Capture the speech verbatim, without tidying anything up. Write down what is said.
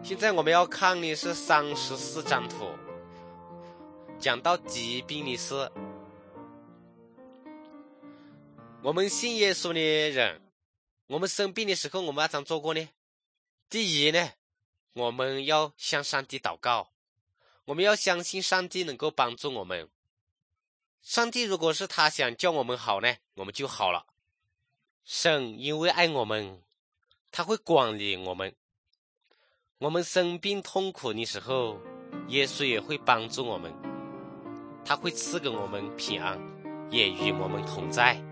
现在我们要看的是三十四张图，讲到疾病的事。我们信耶稣的人，我们生病的时候我们要怎么做过呢？第一呢，我们要向上帝祷告，我们要相信上帝能够帮助我们。上帝如果是他想叫我们好呢，我们就好了。神因为爱我们，他会管理我们。我们生病痛苦的时候，耶稣也会帮助我们，他会赐给我们平安，也与我们同在。